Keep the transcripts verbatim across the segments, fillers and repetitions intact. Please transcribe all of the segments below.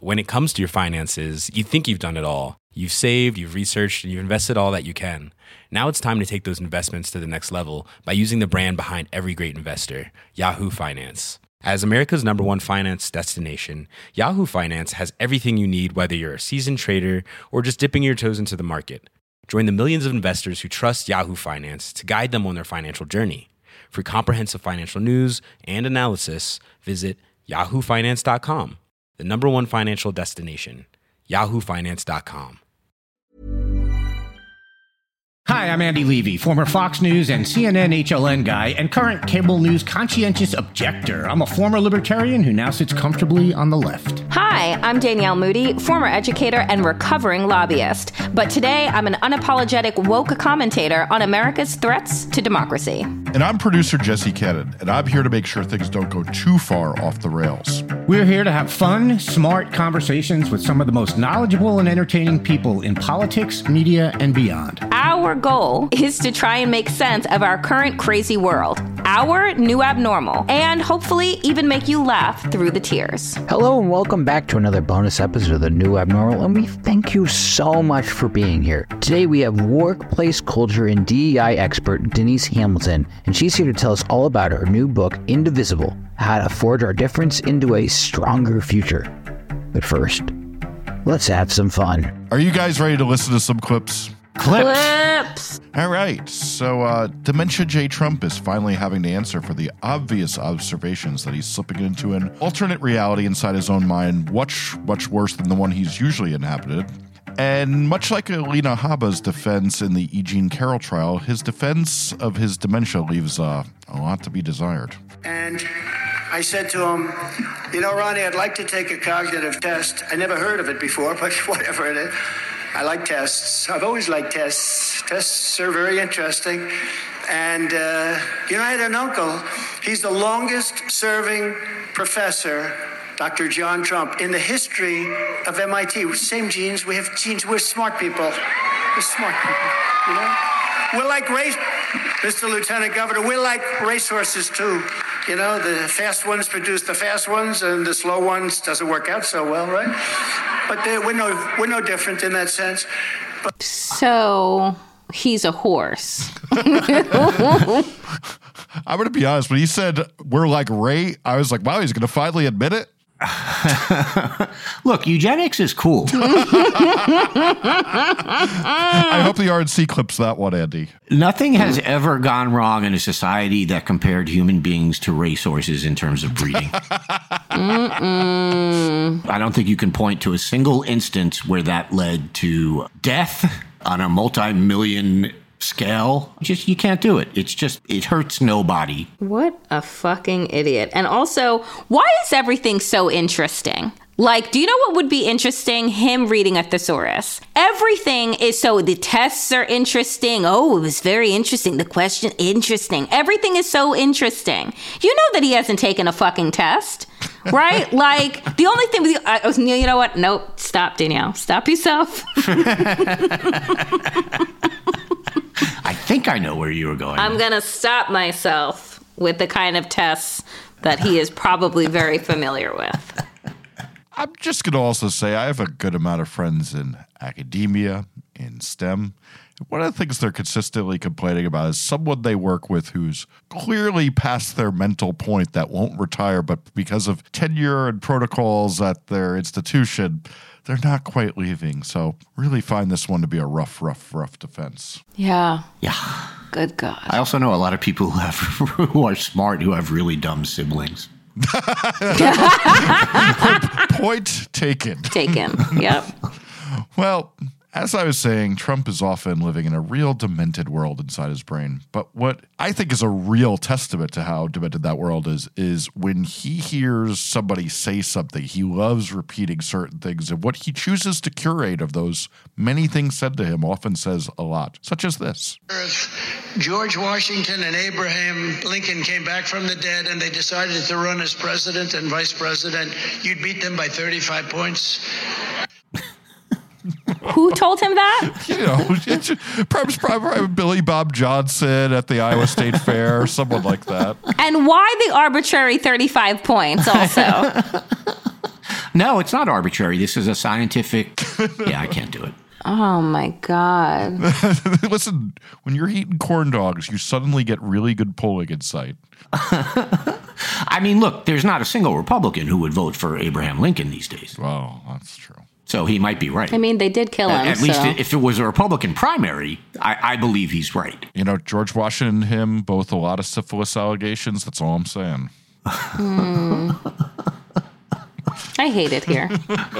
when it comes to your finances, you think you've done it all. You've saved, you've researched, and you've invested all that you can. Now it's time to take those investments to the next level by using the brand behind every great investor, Yahoo Finance. As America's number one finance destination, Yahoo Finance has everything you need, whether you're a seasoned trader or just dipping your toes into the market. Join the millions of investors who trust Yahoo Finance to guide them on their financial journey. For comprehensive financial news and analysis, visit yahoo finance dot com, the number one financial destination, yahoo finance dot com. Hi, I'm Andy Levy, former Fox News and C N N H L N guy and current cable news conscientious objector. I'm a former libertarian who now sits comfortably on the left. Hi, I'm Danielle Moody, former educator and recovering lobbyist. But today, I'm an unapologetic woke commentator on America's threats to democracy. And I'm producer Jesse Cannon, and I'm here to make sure things don't go too far off the rails. We're here to have fun, smart conversations with some of the most knowledgeable and entertaining people in politics, media, and beyond. Our goal is to try and make sense of our current crazy world, our new abnormal, and hopefully even make you laugh through the tears. Hello and welcome back to another bonus episode of The New Abnormal, and we thank you so much for being here. Today we have workplace culture and D E I expert Denise Hamilton, and she's here to tell us all about her new book, Indivisible, How to Forge Our Difference into a Stronger Future. But first, let's have some fun. Are you guys ready to listen to some clips? Clips. Clips. All right, so uh, Dementia J. Trump is finally having to answer for the obvious observations that he's slipping into an alternate reality inside his own mind, much, much worse than the one he's usually inhabited. And much like Alina Habba's defense in the E. Jean Carroll trial, his defense of his dementia leaves uh, a lot to be desired. And I said to him, you know, Ronnie, I'd like to take a cognitive test. I never heard of it before, but whatever it is. I like tests. I've always liked tests. Tests are very interesting. And, uh, you know, I had an uncle. He's the longest serving professor, Doctor John Trump, in the history of M I T. Same genes. We have genes. We're smart people. We're smart people, you know? We're like race, Mister Lieutenant Governor, we're like racehorses, too. You know, the fast ones produce the fast ones, and the slow ones doesn't work out so well, right? But we're no, we're no different in that sense. But- so he's a horse. I'm going to be honest. When he said we're like Ray, I was like, wow, he's going to finally admit it. Look, eugenics is cool. I hope the R N C clips that one, Andy. Nothing has ever gone wrong in a society that compared human beings to racehorses in terms of breeding. Mm-mm. I don't think you can point to a single instance where that led to death on a multi-million scale. Just, you can't do it. It's just, it hurts nobody. What a fucking idiot. And also, why is everything so interesting? Like, do you know what would be interesting? Him reading a thesaurus. Everything is so, the tests are interesting. Oh, it was very interesting. The question, interesting. Everything is so interesting. You know that he hasn't taken a fucking test, right? Like, the only thing, with the, uh, you know what? Nope. Stop, Danielle. Stop yourself. I think I know where you were going. I'm going to stop myself with the kind of tests that he is probably very familiar with. I'm just going to also say I have a good amount of friends in academia, in STEM. One of the things they're consistently complaining about is someone they work with who's clearly past their mental point that won't retire, but because of tenure and protocols at their institution, they're not quite leaving. So really find this one to be a rough, rough, rough defense. Yeah. Yeah. Good God. I also know a lot of people who have who are smart who have really dumb siblings. Point taken. Taken. Yep. Well, as I was saying, Trump is often living in a real demented world inside his brain. But what I think is a real testament to how demented that world is, is when he hears somebody say something, he loves repeating certain things. And what he chooses to curate of those many things said to him often says a lot, such as this. If George Washington and Abraham Lincoln came back from the dead and they decided to run as president and vice president, you'd beat them by thirty-five points. Who told him that? You know, perhaps probably Billy Bob Johnson at the Iowa State Fair, someone like that. And why the arbitrary thirty-five points also? No, it's not arbitrary. This is a scientific. Yeah, I can't do it. Oh my God. Listen, when you're eating corn dogs, you suddenly get really good polling insight. I mean, look, there's not a single Republican who would vote for Abraham Lincoln these days. Well, that's true. So he might be right. I mean, they did kill him. At, at so. least if it was a Republican primary, I, I believe he's right. You know, George Washington and him, both a lot of syphilis allegations. That's all I'm saying. Hmm. I hate it here.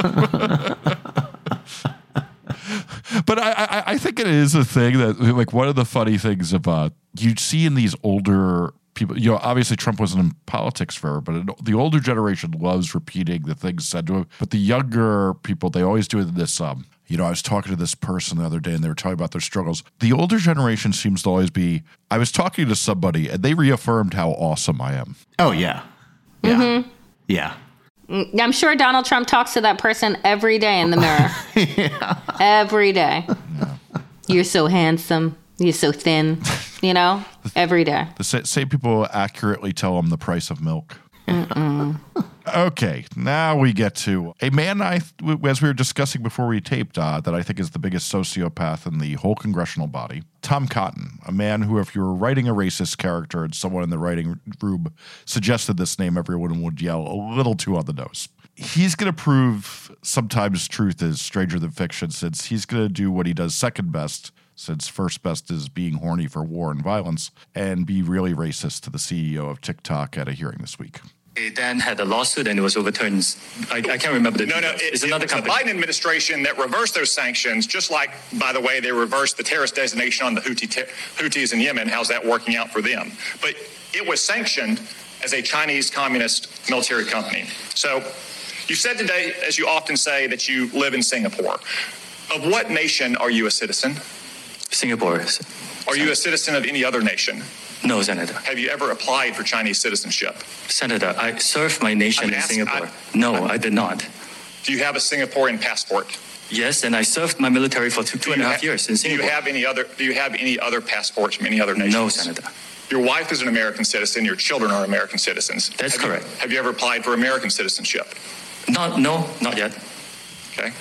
But I, I, I think it is a thing that, like, one of the funny things about you see in these older people, you know, obviously Trump wasn't in politics forever, but it, the older generation loves repeating the things said to him. But the younger people, they always do this. Um, you know, I was talking to this person the other day and they were talking about their struggles. The older generation seems to always be, I was talking to somebody and they reaffirmed how awesome I am. Oh, yeah. Yeah. Mm-hmm. Yeah. I'm sure Donald Trump talks to that person every day in the mirror. Yeah. Every day. Yeah. You're so handsome. You're so thin. You know, every day. The same people accurately tell him the price of milk. Mm-mm. Okay, now we get to a man, I, as we were discussing before we taped, uh, that I think is the biggest sociopath in the whole congressional body. Tom Cotton, a man who, if you were writing a racist character and someone in the writing room suggested this name, everyone would yell a little too on the nose. He's going to prove sometimes truth is stranger than fiction, since he's going to do what he does second best, since first best is being horny for war and violence, and be really racist to the C E O of TikTok at a hearing this week. He then had a lawsuit and it was overturned. I, I can't remember the No, no, it, it's another it was company. The Biden administration that reversed those sanctions, just like, by the way, they reversed the terrorist designation on the Houthi te- Houthis in Yemen. How's that working out for them? But it was sanctioned as a Chinese communist military company. So you said today, as you often say, that you live in Singapore. Of what nation are you a citizen? Singapore. Are you a citizen of any other nation? No, Senator. Have you ever applied for Chinese citizenship? Senator, I served my nation in asked, Singapore. I, no, I, I did not. Do you have a Singaporean passport? Yes, and I served my military for two, two and a half ha- years in Singapore. Do you have any other? Do you have any other passports from any other nations? No, Senator. Your wife is an American citizen. Your children are American citizens. That's have correct. You, have you ever applied for American citizenship? Not, no, not yet. Okay.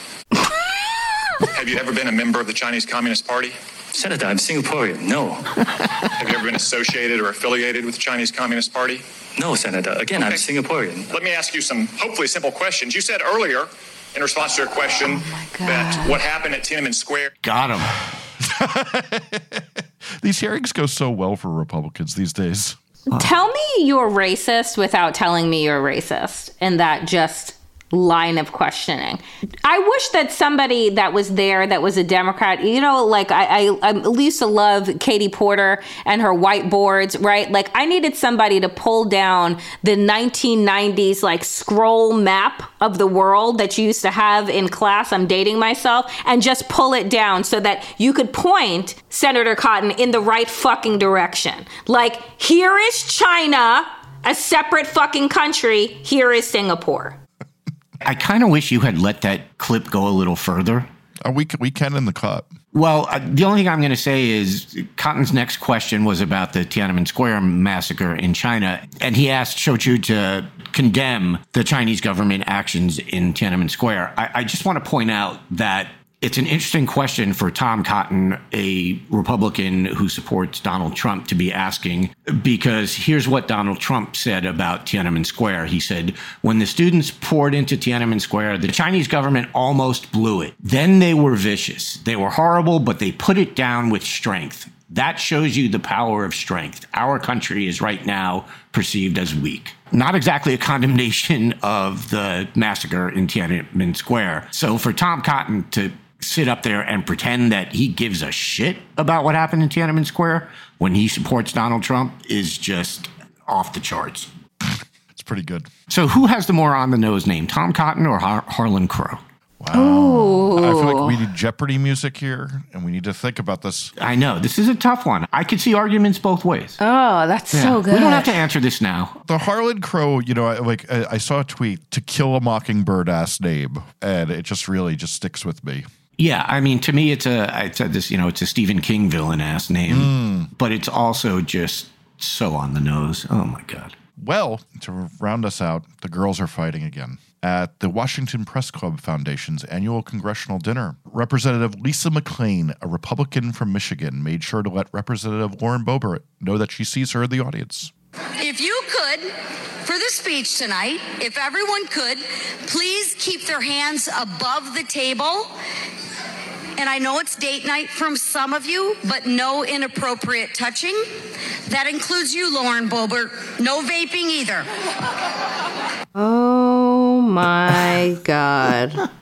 Have you ever been a member of the Chinese Communist Party? Senator, I'm Singaporean. No. Have you ever been associated or affiliated with the Chinese Communist Party? No, Senator. Again, okay. I'm Singaporean. Let me ask you some hopefully simple questions. You said earlier, in response to your question, oh that what happened at Tiananmen Square. Got him. These hearings go so well for Republicans these days. Tell me you're racist without telling me you're racist. And that just line of questioning. I wish that somebody that was there that was a Democrat, you know, like I, I, I used to love Katie Porter and her whiteboards, right? Like I needed somebody to pull down the nineteen nineties like scroll map of the world that you used to have in class. I'm dating myself, and just pull it down so that you could point Senator Cotton in the right fucking direction. Like, here is China, a separate fucking country. Here is Singapore. I kind of wish you had let that clip go a little further. Uh, we, we can in the cut. Well, uh, the only thing I'm going to say is Cotton's next question was about the Tiananmen Square massacre in China. And he asked Shou Chew to condemn the Chinese government actions in Tiananmen Square. I, I just want to point out that it's an interesting question for Tom Cotton, a Republican who supports Donald Trump, to be asking, because here's what Donald Trump said about Tiananmen Square. He said, when the students poured into Tiananmen Square, the Chinese government almost blew it. Then they were vicious. They were horrible, but they put it down with strength. That shows you the power of strength. Our country is right now perceived as weak. Not exactly a condemnation of the massacre in Tiananmen Square. So for Tom Cotton to sit up there and pretend that he gives a shit about what happened in Tiananmen Square when he supports Donald Trump is just off the charts. It's pretty good. So who has the more on-the-nose name, Tom Cotton or Har- Harlan Crow? Wow. Ooh. I feel like we need Jeopardy music here, and we need to think about this. I know. This is a tough one. I could see arguments both ways. Oh, that's yeah. so good. We don't have to answer this now. The Harlan Crow, you know, I, like I, I saw a tweet, to kill a mockingbird-ass name, and it just really just sticks with me. Yeah, I mean, to me, it's a, I said this, you know, it's a Stephen King villain-ass name, mm. but it's also just so on the nose. Oh, my God. Well, to round us out, the girls are fighting again. at the Washington Press Club Foundation's annual congressional dinner. Representative Lisa McClain, a Republican from Michigan, made sure to let Representative Lauren Boebert know that she sees her in the audience. If you could, for the speech tonight, if everyone could, please keep their hands above the table. And I know it's date night from some of you, but no inappropriate touching. That includes you, Lauren Boebert. No vaping either. Oh my God.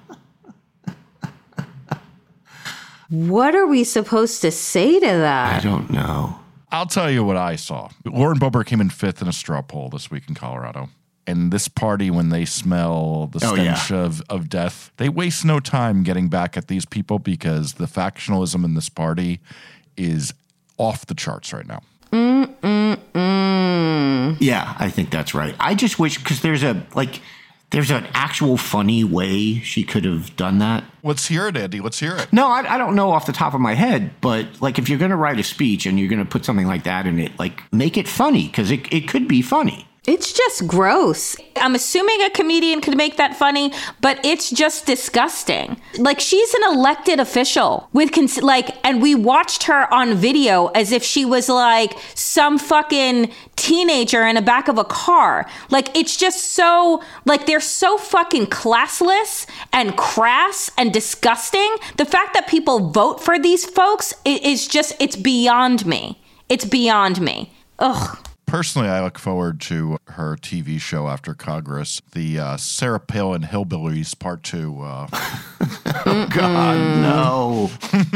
What are we supposed to say to that? I don't know. I'll tell you what I saw. Lauren Boebert came in fifth in a straw poll this week in Colorado. And this party, when they smell the Oh, stench yeah. of, of death, they waste no time getting back at these people because the factionalism in this party is off the charts right now. Mm-mm-mm. Yeah, I think that's right. I just wish, because there's a, like, there's an actual funny way she could have done that. Let's hear it, Andy. Let's hear it. No, I, I don't know off the top of my head, but, like, if you're going to write a speech and you're going to put something like that in it, like, make it funny, because it, it could be funny. It's just gross. I'm assuming a comedian could make that funny, but it's just disgusting. Like, she's an elected official with cons- like, and we watched her on video as if she was like some fucking teenager in the back of a car. Like, it's just so, like, they're so fucking classless and crass and disgusting. The fact that people vote for these folks is just, it's beyond me. It's beyond me. Ugh. Personally, I look forward to her T V show after Congress, the uh, Sarah Palin Hillbillies Part Two. Uh. Oh, God, no.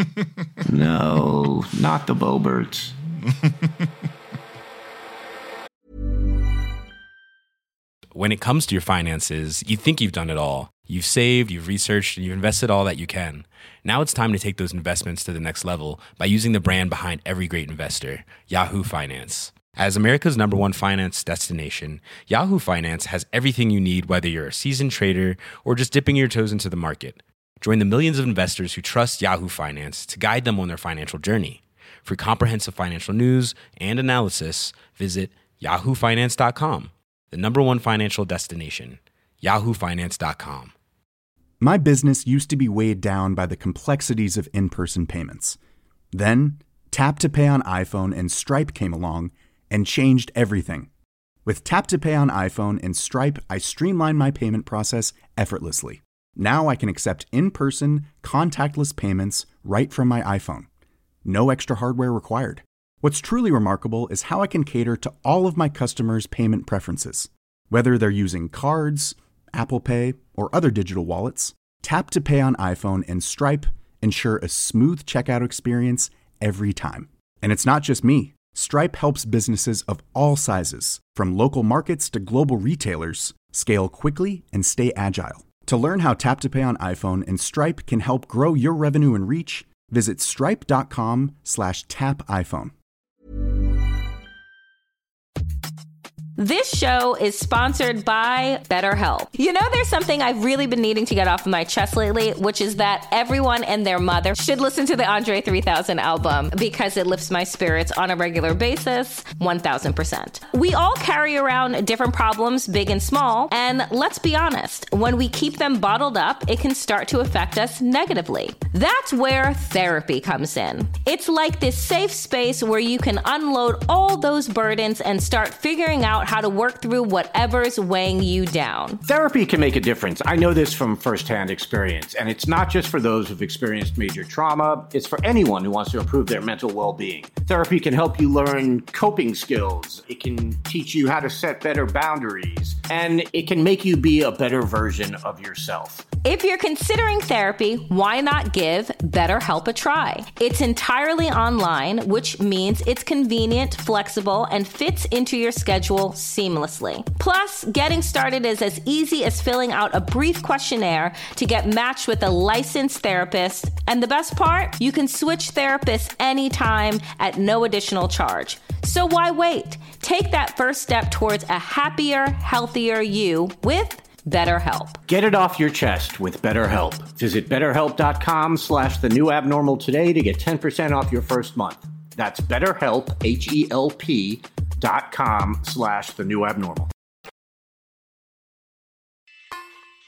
No, not the Boeberts. When it comes to your finances, you think you've done it all. You've saved, you've researched, and you've invested all that you can. Now it's time to take those investments to the next level by using the brand behind every great investor, Yahoo Finance. As America's number one finance destination, Yahoo Finance has everything you need, whether you're a seasoned trader or just dipping your toes into the market. Join the millions of investors who trust Yahoo Finance to guide them on their financial journey. For comprehensive financial news and analysis, visit yahoo finance dot com, the number one financial destination, yahoo finance dot com. My business used to be weighed down by the complexities of in-person payments. Then, Tap to Pay on iPhone and Stripe came along and changed everything. With Tap to Pay on iPhone and Stripe, I streamlined my payment process effortlessly. Now I can accept in-person, contactless payments right from my iPhone. No extra hardware required. What's truly remarkable is how I can cater to all of my customers' payment preferences. Whether they're using cards, Apple Pay, or other digital wallets, Tap to Pay on iPhone and Stripe ensure a smooth checkout experience every time. And it's not just me. Stripe helps businesses of all sizes, from local markets to global retailers, scale quickly and stay agile. To learn how Tap to Pay on iPhone and Stripe can help grow your revenue and reach, visit stripe.com slash tap iPhone. This show is sponsored by BetterHelp. You know, there's something I've really been needing to get off of my chest lately, which is that everyone and their mother should listen to the Andre three thousand album because it lifts my spirits on a regular basis, one thousand percent. We all carry around different problems, big and small, and let's be honest, when we keep them bottled up, it can start to affect us negatively. That's where therapy comes in. It's like this safe space where you can unload all those burdens and start figuring out how to work through whatever's weighing you down. Therapy can make a difference. I know this from firsthand experience, and it's not just for those who've experienced major trauma. It's for anyone who wants to improve their mental well-being. Therapy can help you learn coping skills. It can teach you how to set better boundaries, and it can make you be a better version of yourself. If you're considering therapy, why not give BetterHelp a try? It's entirely online, which means it's convenient, flexible, and fits into your schedule seamlessly. Plus, getting started is as easy as filling out a brief questionnaire to get matched with a licensed therapist. And the best part? You can switch therapists anytime at no additional charge. So why wait? Take that first step towards a happier, healthier you with BetterHelp. Get it off your chest with BetterHelp. Visit betterhelp.com slash the new abnormal today to get ten percent off your first month. That's BetterHelp, H E L P dot com slash the new abnormal.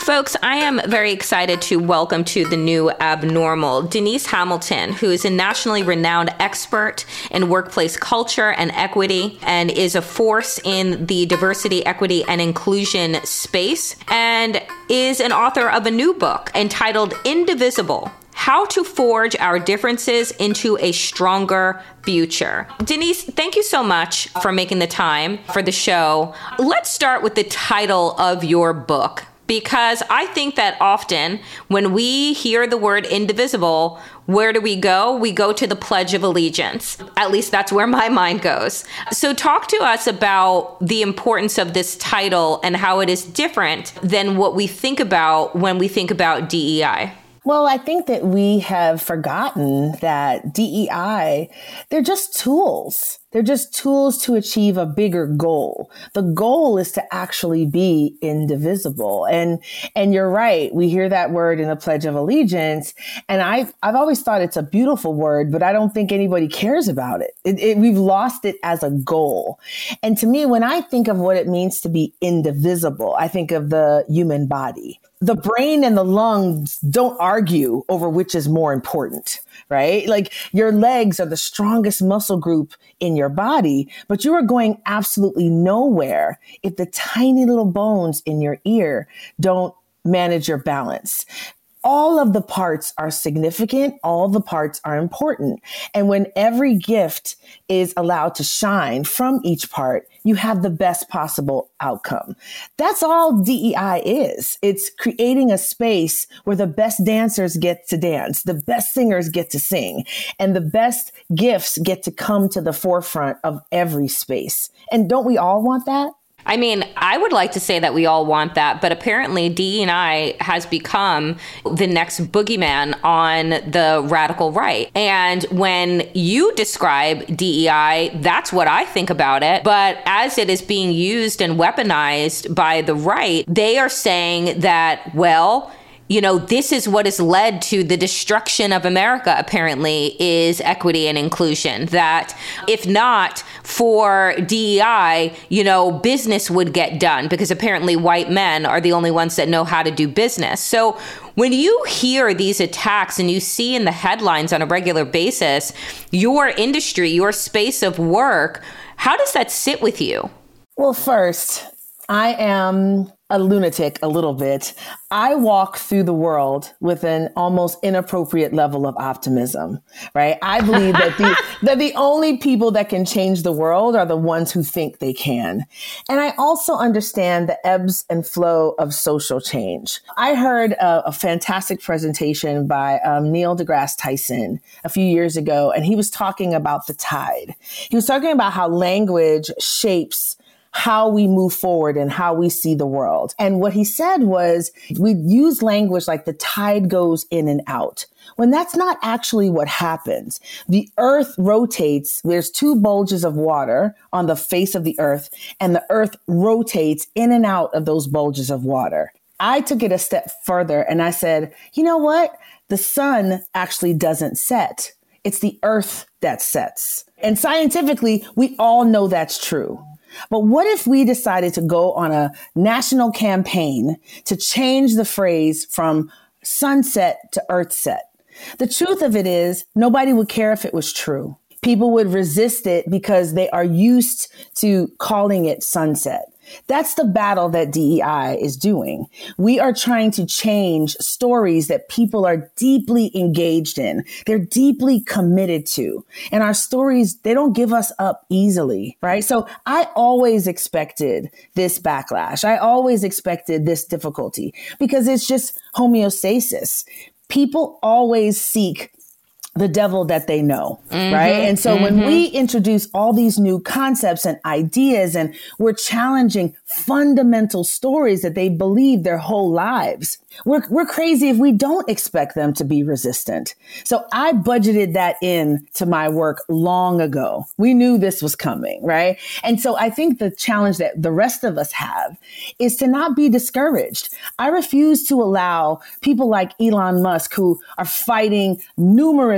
Folks, I am very excited to welcome to the new Abnormal Denise Hamilton, who is a nationally renowned expert in workplace culture and equity and is a force in the diversity, equity, and inclusion space, and is an author of a new book entitled Indivisible: How to Forge Our Differences into a Stronger Future. Denise, thank you so much for making the time for the show. Let's start with the title of your book, because I think that often when we hear the word indivisible, where do we go? We go to the Pledge of Allegiance. At least that's where my mind goes. So talk to us about the importance of this title and how it is different than what we think about when we think about D E I. Well, I think that we have forgotten that D E I, they're just tools. They're just tools to achieve a bigger goal. The goal is to actually be indivisible. And, and you're right. We hear that word in the Pledge of Allegiance. And I've, I've always thought it's a beautiful word, but I don't think anybody cares about it. It, it. We've lost it as a goal. And to me, when I think of what it means to be indivisible, I think of the human body. The brain and the lungs don't argue over which is more important, right? Like your legs are the strongest muscle group in your body, but you are going absolutely nowhere if the tiny little bones in your ear don't manage your balance. All of the parts are significant. All the parts are important. And when every gift is allowed to shine from each part, you have the best possible outcome. That's all D E I is. It's creating a space where the best dancers get to dance, the best singers get to sing, and the best gifts get to come to the forefront of every space. And don't we all want that? I mean, I would like to say that we all want that, but apparently D E I has become the next boogeyman on the radical right. And when you describe D E I, that's what I think about it. But as it is being used and weaponized by the right, they are saying that, well, you know, this is what has led to the destruction of America, apparently, is equity and inclusion. That if not for D E I, you know, business would get done because apparently white men are the only ones that know how to do business. So when you hear these attacks and you see in the headlines on a regular basis, your industry, your space of work, how does that sit with you? Well, first, I am a lunatic a little bit. I walk through the world with an almost inappropriate level of optimism, right? I believe that the, that the only people that can change the world are the ones who think they can. And I also understand the ebbs and flow of social change. I heard a, a fantastic presentation by um, Neil deGrasse Tyson a few years ago, and he was talking about the tide. He was talking about how language shapes how we move forward and how we see the world. And what he said was we use language like the tide goes in and out, when that's not actually what happens. The earth rotates. There's two bulges of water on the face of the earth, and the earth rotates in and out of those bulges of water. I took it a step further and I said, you know what? The sun actually doesn't set. It's the earth that sets. And scientifically, we all know that's true. But what if we decided to go on a national campaign to change the phrase from sunset to earth set? The truth of it is nobody would care if it was true. People would resist it because they are used to calling it sunset. That's the battle that D E I is doing. We are trying to change stories that people are deeply engaged in. They're deeply committed to. And our stories, they don't give us up easily, right? So I always expected this backlash. I always expected this difficulty because it's just homeostasis. People always seek the devil that they know, mm-hmm, right? And so mm-hmm. when we introduce all these new concepts and ideas and we're challenging fundamental stories that they believe their whole lives, we're, we're crazy if we don't expect them to be resistant. So I budgeted that in to my work long ago. We knew this was coming, right? And so I think the challenge that the rest of us have is to not be discouraged. I refuse to allow people like Elon Musk, who are fighting numerous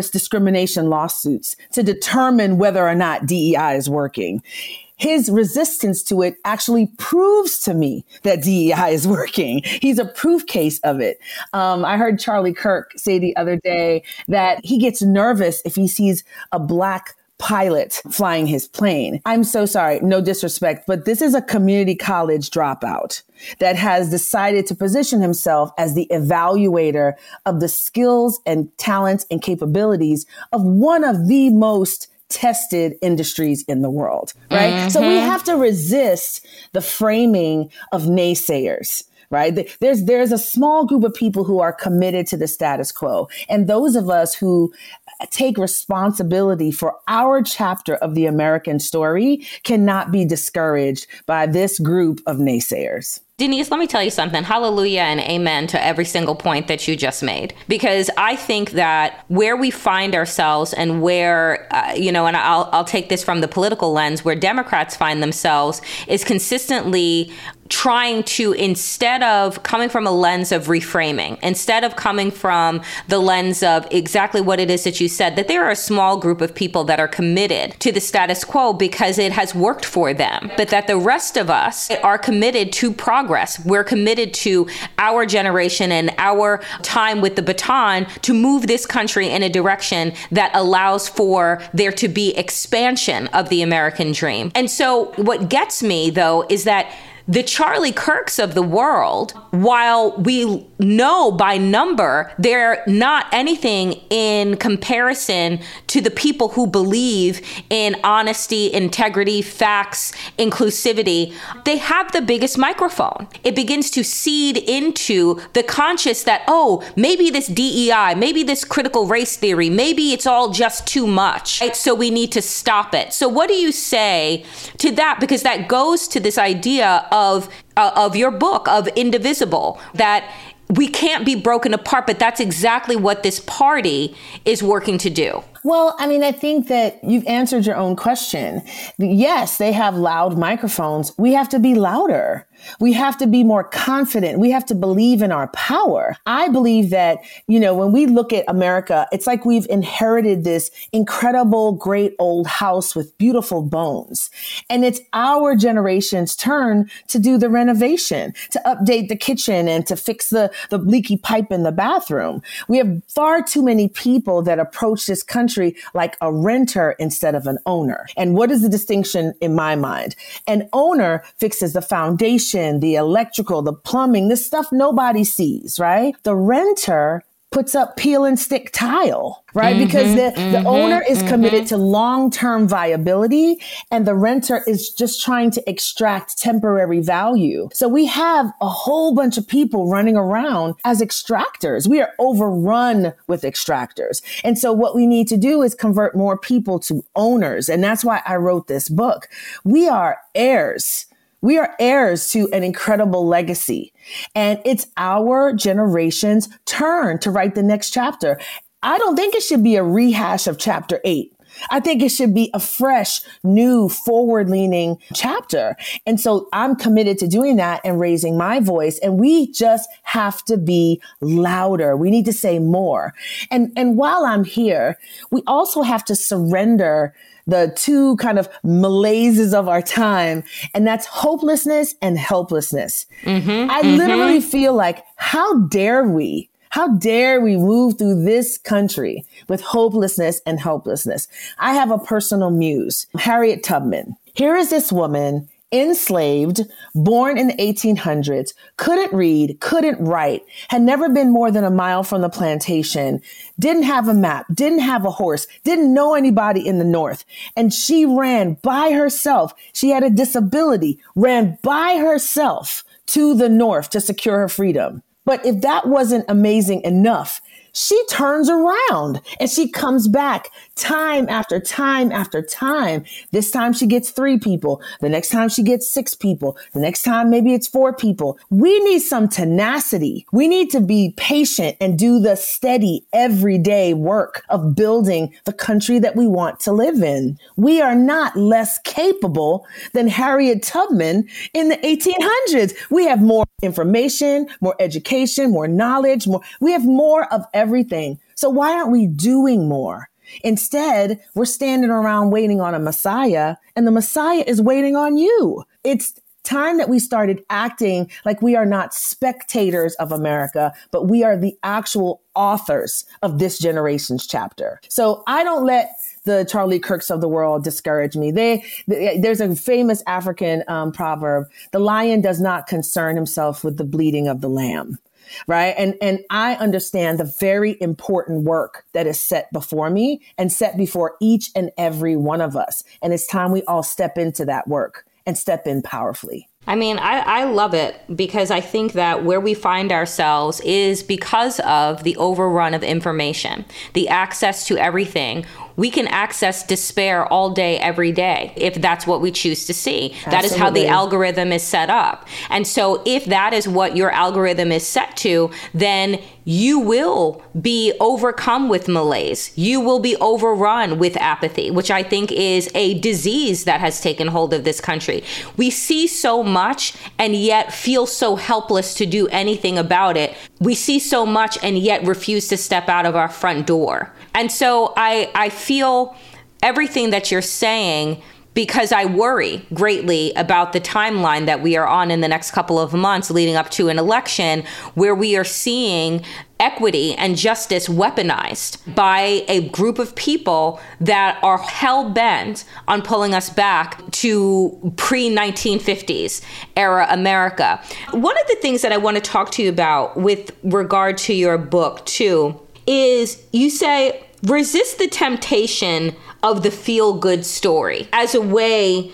numerous discrimination lawsuits to determine whether or not D E I is working. His resistance to it actually proves to me that D E I is working. He's a proof case of it. Um, I heard Charlie Kirk say the other day that he gets nervous if he sees a black pilot flying his plane. I'm so sorry, no disrespect, but this is a community college dropout that has decided to position himself as the evaluator of the skills and talents and capabilities of one of the most tested industries in the world, right? Mm-hmm. So we have to resist the framing of naysayers. Right. There's there's a small group of people who are committed to the status quo. And those of us who take responsibility for our chapter of the American story cannot be discouraged by this group of naysayers. Denise, let me tell you something. Hallelujah and amen to every single point that you just made, because I think that where we find ourselves and where, uh, you know, and I'll, I'll take this from the political lens, where Democrats find themselves is consistently trying to, instead of coming from a lens of reframing, instead of coming from the lens of exactly what it is that you said, that there are a small group of people that are committed to the status quo because it has worked for them, but that the rest of us are committed to progress. We're committed to our generation and our time with the baton to move this country in a direction that allows for there to be expansion of the American dream. And so what gets me, though, is that the Charlie Kirks of the world, while we know by number they're not anything in comparison to the people who believe in honesty, integrity, facts, inclusivity, they have the biggest microphone. It begins to seed into the conscious that, oh, maybe this D E I, maybe this critical race theory, maybe it's all just too much, right? So we need to stop it. So what do you say to that? Because that goes to this idea of of uh, of your book, of Indivisible, that we can't be broken apart, but that's exactly what this party is working to do. Well, I mean, I think that you've answered your own question. Yes, they have loud microphones. We have to be louder. We have to be more confident. We have to believe in our power. I believe that, you know, when we look at America, it's like we've inherited this incredible, great old house with beautiful bones. And it's our generation's turn to do the renovation, to update the kitchen and to fix the, the leaky pipe in the bathroom. We have far too many people that approach this country like a renter instead of an owner. And what is the distinction in my mind? An owner fixes the foundation, the electrical, the plumbing, this stuff nobody sees, right? The renter puts up peel and stick tile, right? Mm-hmm, because the, mm-hmm, the owner is mm-hmm. committed to long-term viability and the renter is just trying to extract temporary value. So we have a whole bunch of people running around as extractors. We are overrun with extractors. And so what we need to do is convert more people to owners. And that's why I wrote this book. We are heirs. We are heirs to an incredible legacy, and it's our generation's turn to write the next chapter. I don't think it should be a rehash of chapter eight. I think it should be a fresh, new, forward-leaning chapter. And so I'm committed to doing that and raising my voice. And we just have to be louder. We need to say more. And, and while I'm here, we also have to surrender the two kind of malaises of our time, and that's hopelessness and helplessness. Mm-hmm, I mm-hmm. literally feel like, how dare we, how dare we move through this country with hopelessness and helplessness? I have a personal muse, Harriet Tubman. Here is this woman, enslaved, born in the eighteen hundreds, couldn't read, couldn't write, had never been more than a mile from the plantation, didn't have a map, didn't have a horse, didn't know anybody in the North. And she ran by herself. She had a disability, ran by herself to the North to secure her freedom. But if that wasn't amazing enough, she turns around and she comes back time after time after time. This time she gets three people. The next time she gets six people. The next time maybe it's four people. We need some tenacity. We need to be patient and do the steady everyday work of building the country that we want to live in. We are not less capable than Harriet Tubman in the eighteen hundreds. We have more information, more education, more knowledge, more. We have more of everything. So why aren't we doing more? Instead, we're standing around waiting on a Messiah, and the Messiah is waiting on you. It's time that we started acting like we are not spectators of America, but we are the actual authors of this generation's chapter. So I don't let the Charlie Kirks of the world discourage me. They, they there's a famous African um, proverb: "The lion does not concern himself with the bleating of the lamb." Right. And, and I understand the very important work that is set before me and set before each and every one of us. And it's time we all step into that work and step in powerfully. I mean, I, I love it because I think that where we find ourselves is because of the overrun of information, the access to everything. We can access despair all day, every day, if that's what we choose to see. Absolutely. That is how the algorithm is set up. And so if that is what your algorithm is set to, then you will be overcome with malaise. You will be overrun with apathy, which I think is a disease that has taken hold of this country. We see so much and yet feel so helpless to do anything about it. We see so much and yet refuse to step out of our front door. And so I, I feel everything that you're saying, because I worry greatly about the timeline that we are on in the next couple of months leading up to an election where we are seeing equity and justice weaponized by a group of people that are hell-bent on pulling us back to pre nineteen fifties era America. One of the things that I want to talk to you about with regard to your book, too, is you say, resist the temptation of the feel-good story as a way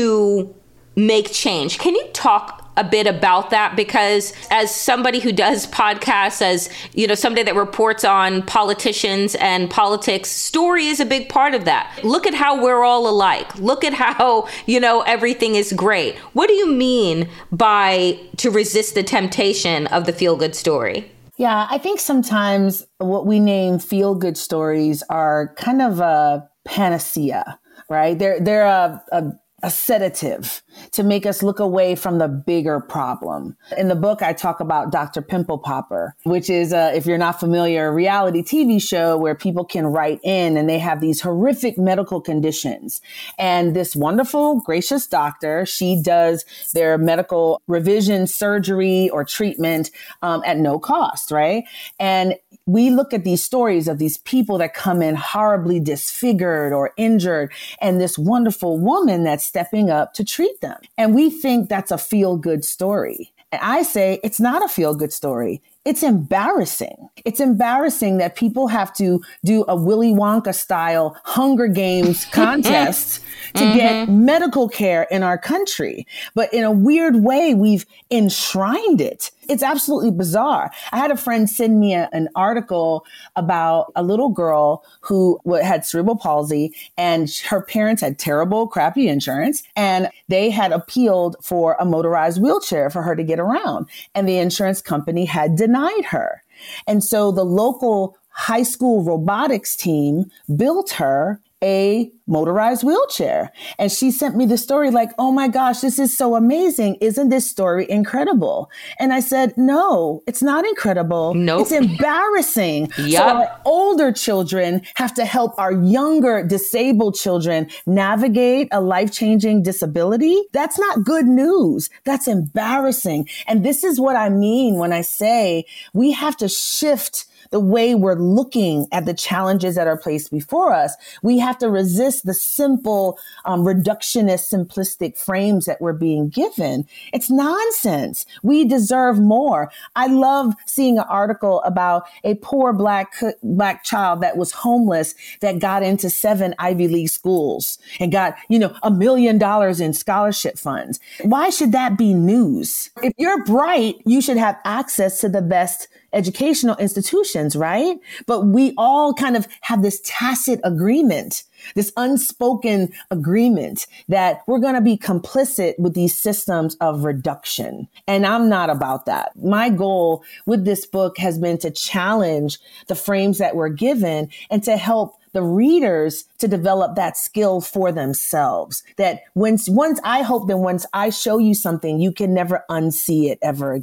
to make change. Can you talk a bit about that? Because as somebody who does podcasts, as you know, somebody that reports on politicians and politics, story is a big part of that. Look at how we're all alike. Look at how, you know, everything is great. What do you mean by to resist the temptation of the feel-good story? Yeah, I think sometimes what we name feel-good stories are kind of a panacea, right? They're they're a, a a sedative to make us look away from the bigger problem. In the book, I talk about Doctor Pimple Popper, which is, uh, if you're not familiar, a reality T V show where people can write in and they have these horrific medical conditions. And this wonderful, gracious doctor, she does their medical revision, surgery, or treatment um, at no cost, right? And we look at these stories of these people that come in horribly disfigured or injured, and this wonderful woman that's stepping up to treat them. And we think that's a feel-good story. And I say it's not a feel-good story. It's embarrassing. It's embarrassing that people have to do a Willy Wonka style Hunger Games contest to mm-hmm. get medical care in our country. But in a weird way, we've enshrined it. It's absolutely bizarre. I had a friend send me a, an article about a little girl who had cerebral palsy, and her parents had terrible, crappy insurance, and they had appealed for a motorized wheelchair for her to get around. And the insurance company had denied her. And so the local high school robotics team built her a motorized wheelchair. And she sent me the story like, oh my gosh, this is so amazing. Isn't this story incredible? And I said, no, it's not incredible. Nope. It's embarrassing. Yep. So our older children have to help our younger disabled children navigate a life-changing disability. That's not good news. That's embarrassing. And this is what I mean when I say we have to shift the way we're looking at the challenges that are placed before us. We have to resist the simple, um, reductionist, simplistic frames that we're being given. It's nonsense. We deserve more. I love seeing an article about a poor black, black child that was homeless that got into seven Ivy League schools and got, you know, a million dollars in scholarship funds. Why should that be news? If you're bright, you should have access to the best educational institutions, right? But we all kind of have this tacit agreement, this unspoken agreement that we're going to be complicit with these systems of reduction. And I'm not about that. My goal with this book has been to challenge the frames that we're given and to help the readers to develop that skill for themselves. That once, once I hope that once I show you something, you can never unsee it ever again.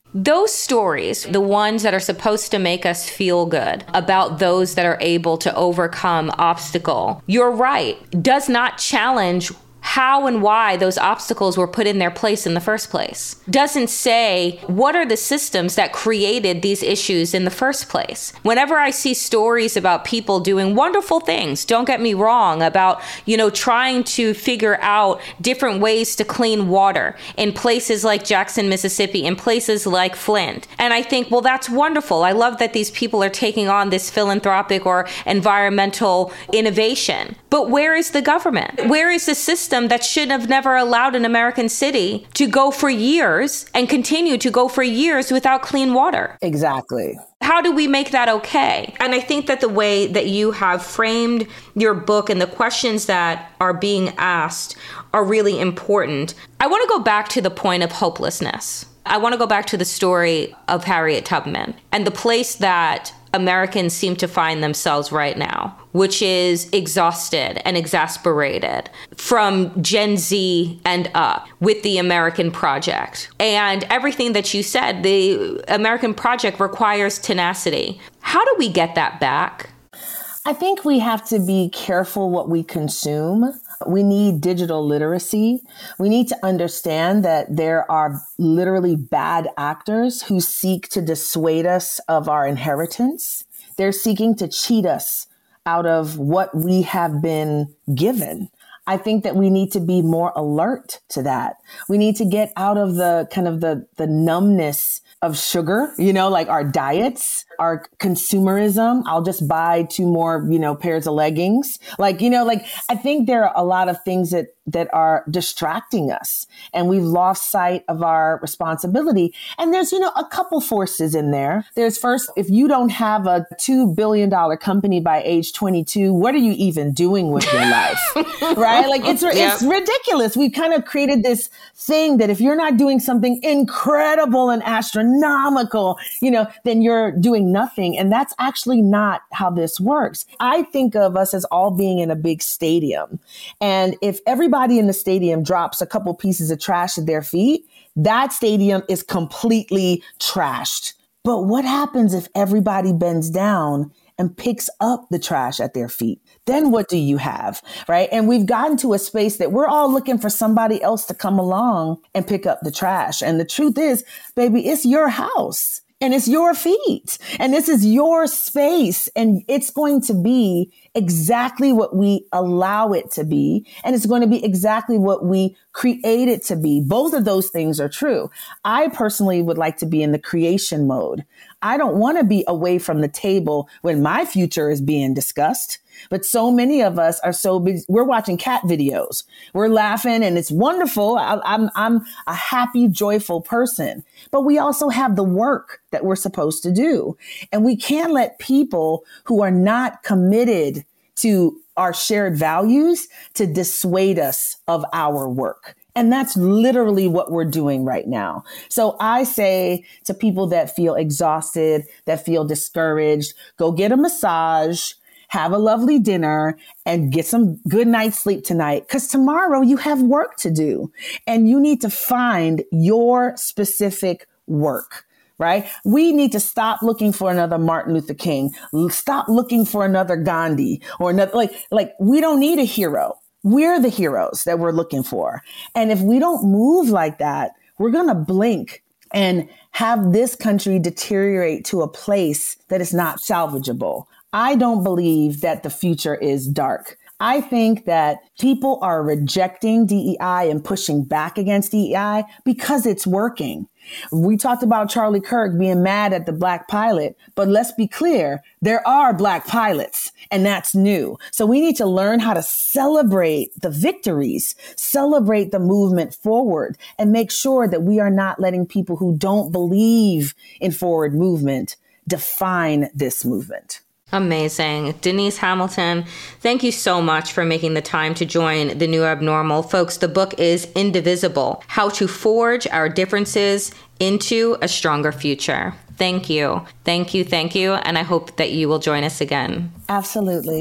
Those stories, the ones that are supposed to make us feel good about those that are able to overcome obstacle, you're right, does not challenge how and why those obstacles were put in their place in the first place. Doesn't say what are the systems that created these issues in the first place. Whenever I see stories about people doing wonderful things, don't get me wrong, about, you know, trying to figure out different ways to clean water in places like Jackson, Mississippi, in places like Flint. And I think, well, that's wonderful. I love that these people are taking on this philanthropic or environmental innovation. But where is the government? Where is the system that should have never allowed an American city to go for years and continue to go for years without clean water? Exactly. How do we make that okay? And I think that the way that you have framed your book and the questions that are being asked are really important. I want to go back to the point of hopelessness. I want to go back to the story of Harriet Tubman and the place that Americans seem to find themselves right now, which is exhausted and exasperated from Gen Z and up with the American project. And everything that you said, the American project requires tenacity. How do we get that back? I think we have to be careful what we consume. We need digital literacy. We need to understand that there are literally bad actors who seek to dissuade us of our inheritance. They're seeking to cheat us out of what we have been given. I think that we need to be more alert to that. We need to get out of the kind of the, the numbness of sugar, you know, like our diets, our consumerism. I'll just buy two more, you know, pairs of leggings. Like, you know, like I think there are a lot of things that that are distracting us and we've lost sight of our responsibility. And there's, you know, a couple forces in there. There's first, if you don't have a two billion dollars company by age twenty-two, what are you even doing with your life? Right? Like it's, yep. it's ridiculous. We've kind of created this thing that if you're not doing something incredible and astronomical, you know, then you're doing nothing. And that's actually not how this works. I think of us as all being in a big stadium. And if everybody in the stadium drops a couple pieces of trash at their feet, that stadium is completely trashed. But what happens if everybody bends down and picks up the trash at their feet? Then what do you have, right? And we've gotten to a space that we're all looking for somebody else to come along and pick up the trash. And the truth is, baby, it's your house. And it's your feet and this is your space and it's going to be exactly what we allow it to be. And it's going to be exactly what we create it to be. Both of those things are true. I personally would like to be in the creation mode. I don't want to be away from the table when my future is being discussed. But so many of us are so busy. We're watching cat videos. We're laughing and it's wonderful. I, I'm, I'm a happy, joyful person, but we also have the work that we're supposed to do. And we can't let people who are not committed to our shared values to dissuade us of our work. And that's literally what we're doing right now. So I say to people that feel exhausted, that feel discouraged, go get a massage, have a lovely dinner, and get some good night's sleep tonight. Because tomorrow you have work to do and you need to find your specific work, right? We need to stop looking for another Martin Luther King. Stop looking for another Gandhi or another, like, like we don't need a hero. We're the heroes that we're looking for. And if we don't move like that, we're going to blink and have this country deteriorate to a place that is not salvageable. I don't believe that the future is dark. I think that people are rejecting D E I and pushing back against D E I because it's working. We talked about Charlie Kirk being mad at the black pilot, but let's be clear, there are black pilots and that's new. So we need to learn how to celebrate the victories, celebrate the movement forward, and make sure that we are not letting people who don't believe in forward movement define this movement. Amazing. Denise Hamilton, thank you so much for making the time to join The New Abnormal. Folks, the book is Indivisible: How to Forge Our Differences into a Stronger Future. Thank you. Thank you. Thank you. And I hope that you will join us again. Absolutely.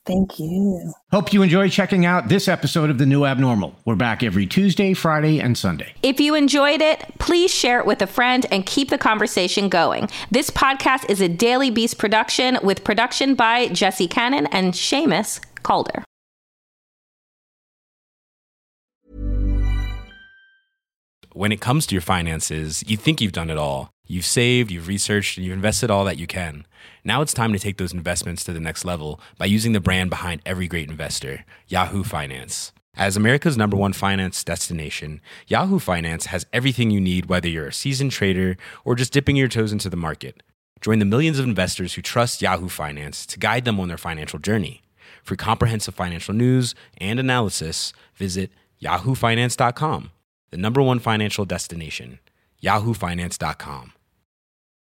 Thank you. Hope you enjoy checking out this episode of The New Abnormal. We're back every Tuesday, Friday, and Sunday. If you enjoyed it, please share it with a friend and keep the conversation going. This podcast is a Daily Beast production with production by Jesse Cannon and Seamus Calder. When it comes to your finances, you think you've done it all. You've saved, you've researched, and you've invested all that you can. Now it's time to take those investments to the next level by using the brand behind every great investor, Yahoo Finance. As America's number one finance destination, Yahoo Finance has everything you need, whether you're a seasoned trader or just dipping your toes into the market. Join the millions of investors who trust Yahoo Finance to guide them on their financial journey. For comprehensive financial news and analysis, visit yahoo finance dot com, the number one financial destination, yahoo finance dot com.